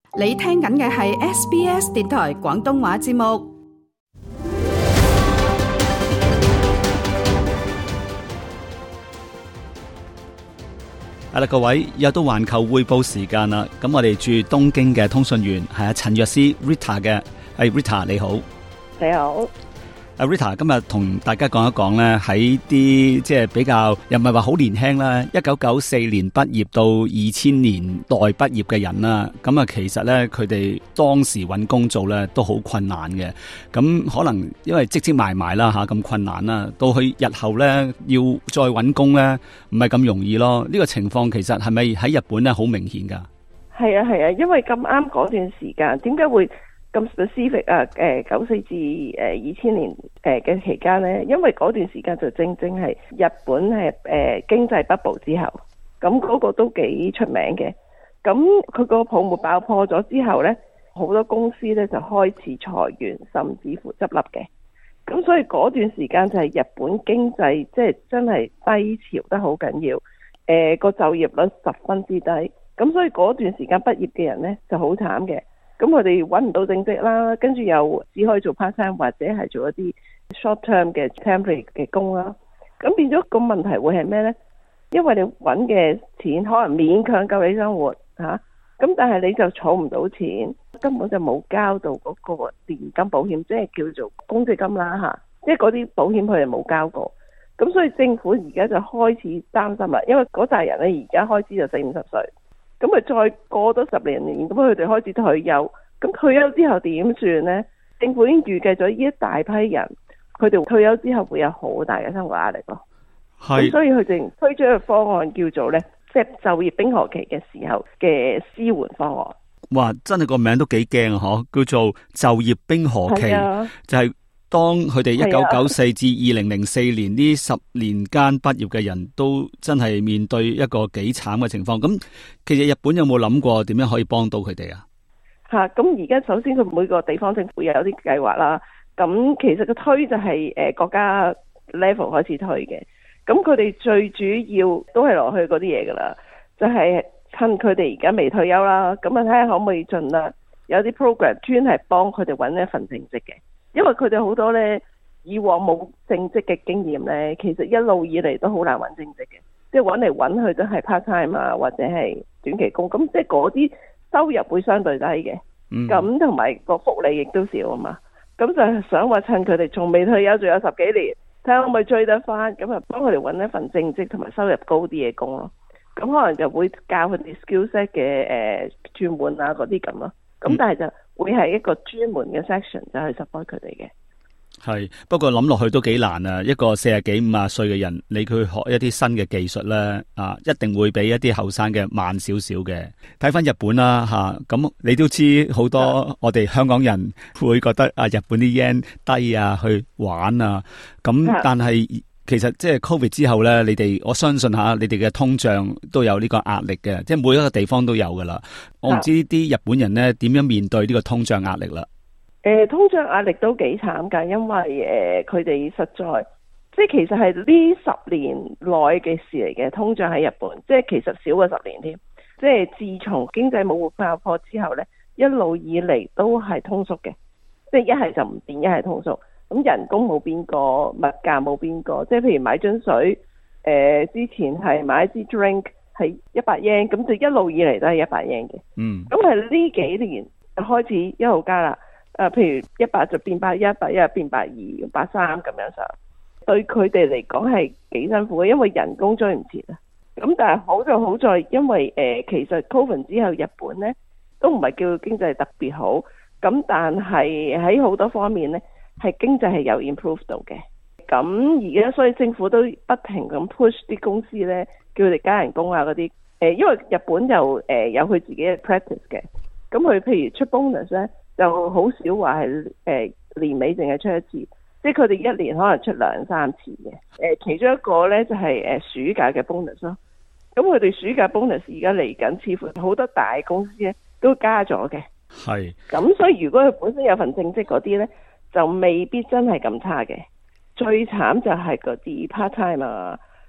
你聽緊嘅係 SBS 電台廣東話節目。 好啦，各位又到環球匯報時間啦。咁我哋駐東京嘅通訊員係阿陳若思 Rita 嘅，係 Rita 你好。 你好。 Rita 今日同大家講一講咧，喺啲即係比較又唔係話好年輕啦，1994年畢業到2000年代畢業嘅人啦，咁啊其實咧佢哋當時揾工做咧都好困難嘅，咁可能因為積積埋埋啦吓，咁困難啦，到佢日後咧要再揾工咧唔係咁容易咯。呢個情況其實係咪喺日本咧好明顯噶？ 係啊，因為咁啱嗰段時間，點解會咁 specific 啊？94至2000年嘅期間呢，因為嗰段時間就正係日本係經濟 bubble 之後，咁嗰個都幾出名嘅。咁佢個泡沫爆破咗之後呢，好多公司呢就開始裁員，甚至乎執笠嘅。咁所以嗰段時間就係日本經濟即係真係低潮得好緊要，個就業率十分之低。咁所以嗰段時間畢業嘅人呢就好慘嘅。咁佢哋揾唔到正職啦，跟住又只可以做 part time 或者係做一啲 short term 嘅 temporary 嘅工啦。咁變咗個問題會係咩呢？因為你揾嘅錢可能勉強夠你生活嚇，咁但係你就儲唔到錢，根本就冇交到嗰個年金保險，即係叫做公積金啦嚇，即係嗰啲保險佢哋冇交過。咁所以政府而家就開始擔心啦，因為嗰扎人咧而家開始就40-50歲。咁咪再過多10年，咁佢哋開始退休，咁退休之後點算呢？政府已經預計咗呢一大批人，佢哋退休之後會有好大嘅生活壓力咯。係，所以佢哋推出一個方案叫做呢，即係就業冰河期嘅時候嘅支援方案。 哇，真係個名都幾驚啊！嗬，叫做就業冰河期，就係當佢哋1994至2004年呢10年間畢業嘅人都真係面對一個幾慘嘅情況。咁其實日本有冇諗過點樣可以幫到佢哋啊？ 咁而家首先佢每個地方政府又有啲計劃啦。咁其實個推就係國家 level 開始推嘅。咁佢哋最主要都係落去嗰啲嘢噶啦，就係趁佢哋而家未退休啦，咁啊睇下可唔可以盡量有啲 program 專係幫佢哋揾一份正職嘅。因為佢哋好多呢，以往冇正職嘅經驗呢，其實一路以嚟都好難揾正職嘅，即係揾嚟揾去都係 part time 啊，或者係短期工，咁即係嗰啲收入會相對低嘅，咁同埋個福利亦都少啊嘛，咁就係想話趁佢哋仲未退休，仲有10幾年，睇下可唔可以追得翻，咁啊幫佢哋揾一份正職同埋收入高啲嘅工咯，咁可能就會教佢哋 skill set 嘅轉換啊嗰啲咁咯，咁但係就會係一個專門嘅 section 就去 support 佢哋嘅。 係，不過諗落去都幾難啊！一個40幾50歲嘅人，你佢學一啲新嘅技術咧，一定會比一啲後生嘅慢少少嘅。睇翻日本啦，咁你都知好多我哋香港人會覺得日本啲 yen 低啊，去玩啊，咁但係其實即係 Covid 之後咧，我相信你哋嘅通脹都有呢個壓力嘅，即係每一個地方都有噶啦。我唔知啲日本人咧點樣面對呢個通脹壓力啦。 通脹壓力都幾慘㗎，因為佢哋實在即係其實係呢10年內嘅事嚟嘅，通脹喺日本，即係其實少過10年添。即係自從經濟冇爆破之後呢，一路以嚟都係通縮嘅，即係一係就唔變，一係通縮。咁人工冇變過，物價冇變過，即係譬如買樽水，之前係買一支 drink 係100 yen，咁就一路以嚟都係100 yen 嘅。咁係呢幾年就開始一路加啦。譬如100就變81，110變82、83咁樣上，對佢哋嚟講係幾辛苦嘅，因為人工追唔切啊。咁但係好就好在，因為其實 COVID 之後日本呢都唔係叫經濟特別好，咁但係喺好多方面呢係經濟係有 improve 到嘅。咁而家所以政府都不停咁 push 啲公司呢，叫佢哋加人工啊嗰啲。因為日本就有佢自己嘅 practice 嘅，咁佢譬如出 bonus 呢。就好少話係年尾淨係出一次，即係佢哋一年可能出2-3次嘅。其中一個呢就係暑假嘅 bonus 咯。咁佢哋暑假 bonus 而家嚟緊，似乎好多大公司呢都加咗嘅。係。咁所以如果佢本身有份正職嗰啲呢，就未必真係咁差嘅。最慘就係嗰啲 part time 啊，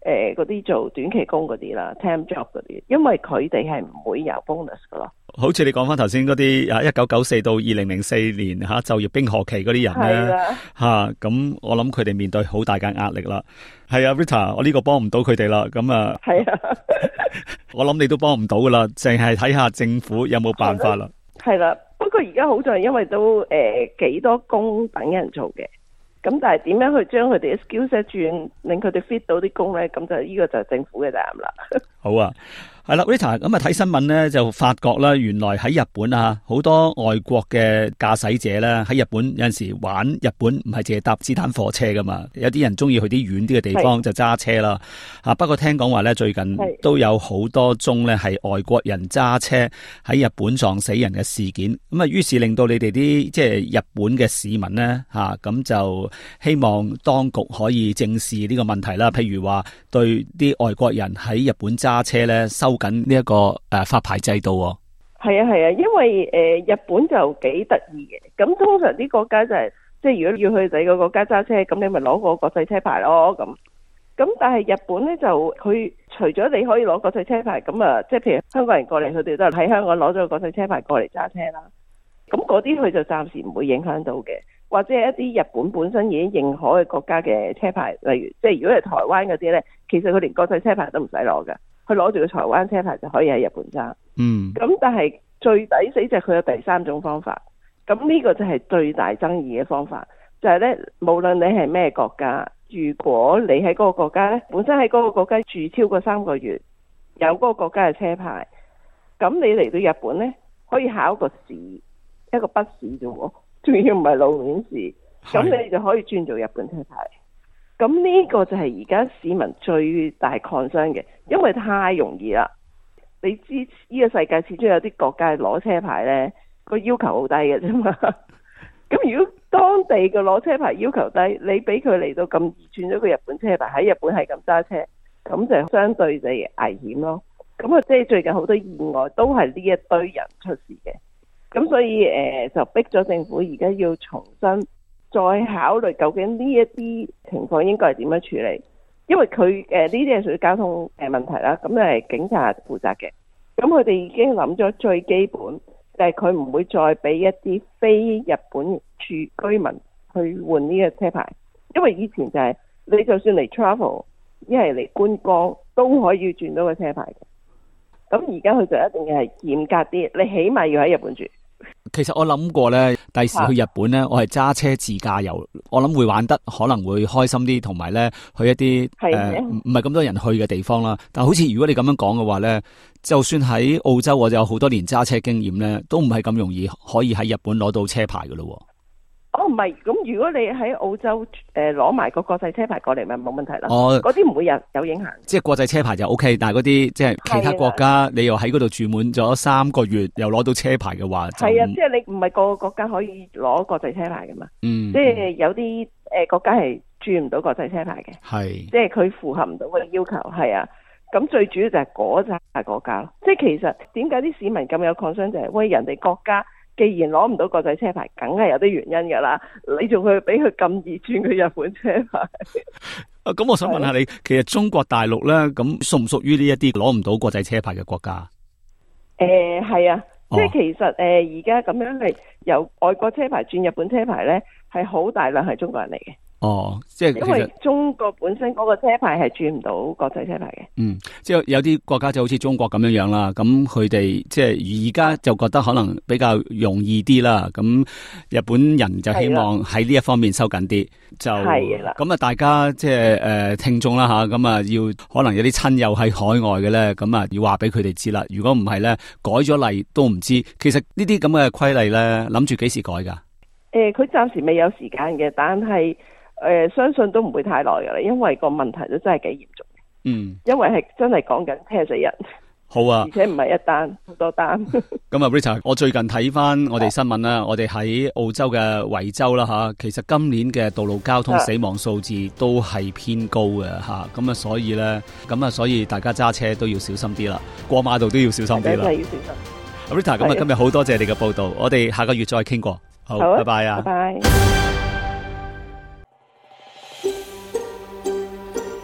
嗰啲做短期工嗰啲啦 temp job 嗰啲，因為佢哋係唔會有 bonus 噶咯。 好似你講翻頭先嗰啲1994到2004年就業冰河期嗰啲人咧咁我諗佢哋面對好大嘅壓力啦。係啊 Rita， 我呢個幫唔到佢哋啦。咁啊，係啊，我諗你都幫唔到噶啦，淨係睇下政府有冇辦法啦。係啦，不過而家好在因為都幾多工等人做嘅。咁但係點樣去將佢哋嘅 skillset 轉，令佢哋 fit 到啲工咧？咁就呢個就係政府嘅責任啦。好啊，係啦 ，Rita， 咁啊睇新聞咧就發覺啦，原來喺日本好多外國嘅駕駛者咧喺日本有陣時玩日本唔係淨係搭子彈火車噶嘛，有啲人中意去啲遠啲嘅地方就揸車啦。不過聽講話咧最近都有好多宗咧係外國人揸車喺日本撞死人嘅事件，咁啊於是令到你哋啲即係日本嘅市民咧咁就希望當局可以正視呢個問題啦。譬如話對啲外國人喺日本揸車咧收緊呢一個發牌制度。係啊，因為日本就幾得意嘅。咁通常啲國家就係即係如果要去第二個國家揸車，咁你咪攞個國際車牌咯。咁但係日本咧就佢除咗你可以攞國際車牌，咁啊即係譬如香港人過嚟，佢哋都係喺香港攞咗個國際車牌過嚟揸車啦。咁嗰啲佢就暫時唔會影響到嘅。或者係一啲日本本身已經認可嘅國家嘅車牌，例如即係如果係台灣嗰啲咧，其實佢連國際車牌都唔使攞㗎，佢攞住個台灣車牌就可以喺日本揸。咁但係最抵死就係佢有第三種方法，咁呢個就係最大爭議嘅方法，就係咧無論你係咩國家，如果你喺嗰個國家咧本身喺嗰個國家住超過3個月，有嗰個國家嘅車牌，咁你嚟到日本咧可以考個試，一個筆試啫喎。仲要唔係路面試，咁你就可以轉做日本車牌。咁呢個就係而家市民最大 concern 嘅，因為太容易啦。你知呢個世界始終有啲國家攞車牌呢個要求好低嘅啫嘛。咁如果當地嘅攞車牌要求低，你俾佢嚟到咁易轉咗個日本車牌，喺日本係咁揸車，咁就相對地危險咯。咁啊，即係最近好多意外都係呢一堆人出事嘅。咁所以就逼咗政府而家要重新再考慮究竟呢一啲情況應該係點樣處理，因為佢呢啲係屬於交通問題啦，咁係警察負責嘅。咁佢哋已經諗咗最基本，就係佢唔會再俾一啲非日本居民去換呢個車牌，因為以前就係你就算嚟 travel 一係嚟觀光都可以轉到個車牌嘅。咁而家佢就一定係嚴格啲，你起碼要喺日本住。其實我諗過咧，第時去日本咧，我係揸車自駕遊，我諗會玩得可能會開心啲，同埋咧去一啲唔係咁多人去嘅地方啦。但好似如果你咁樣講嘅話咧，就算喺澳洲我就有好多年揸車經驗咧，都唔係咁容易可以喺日本攞到車牌噶咯。哦，唔係，咁如果你喺澳洲攞埋個國際車牌過嚟，咪冇問題啦。哦，嗰啲唔會有影響。即係國際車牌就 OK， 但係嗰啲即係其他國家，你又喺嗰度住滿咗3個月，又攞到車牌嘅話，係啊，即係你唔係個個國家可以攞國際車牌噶嘛。即係有啲國家係轉唔到國際車牌嘅。係，即係佢符合唔到個要求。係啊，咁最主要就係嗰紮國家咯。即係其實點解啲市民咁有 concern 就係喂，人哋國家既然攞唔到國際車牌，梗係有啲原因噶啦。你仲去俾佢咁易轉佢日本車牌？咁我想問下你，其實中國大陸咧，咁屬唔屬於呢一啲攞唔到國際車牌嘅國家？係啊，即係其實而家咁樣係由外國車牌轉日本車牌咧，係好大量係中國人嚟嘅。哦，即係因為中國本身嗰個車牌係轉唔到國際車牌嘅。即係有啲國家就好似中國咁樣樣啦，咁佢哋即係而家就覺得可能比較容易啲啦。咁日本人就希望喺呢一方面收緊啲，就咁啊！大家即係聽眾啦吓，咁啊要可能有啲親友喺海外嘅咧，咁啊要話俾佢哋知啦。如果唔係咧，改咗例都唔知。其實呢啲咁嘅規例咧，諗住幾時改噶？佢暫時未有時間嘅，但係相信都唔會太耐噶啦，因為個問題都真係幾嚴重。因為係真係講緊車死人。好啊，而且唔係一單，好多單。咁啊 ，Rita， 我最近睇翻我哋新聞啦，我哋喺澳洲嘅維州啦吓，其實今年嘅道路交通死亡數字都係偏高嘅吓，咁啊，所以咧，所以大家揸車都要小心啲啦，過馬路都要小心啲啦。係要小心。Rita， 咁啊，今日好多謝你嘅報道，我哋下個月再傾過。好，拜拜啊。拜拜。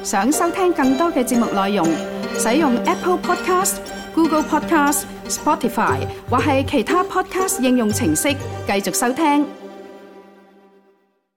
想收聽更多嘅節目內容，使用 Apple Podcast、Google Podcast、Spotify 或係其他 Podcast 應用程式繼續收聽。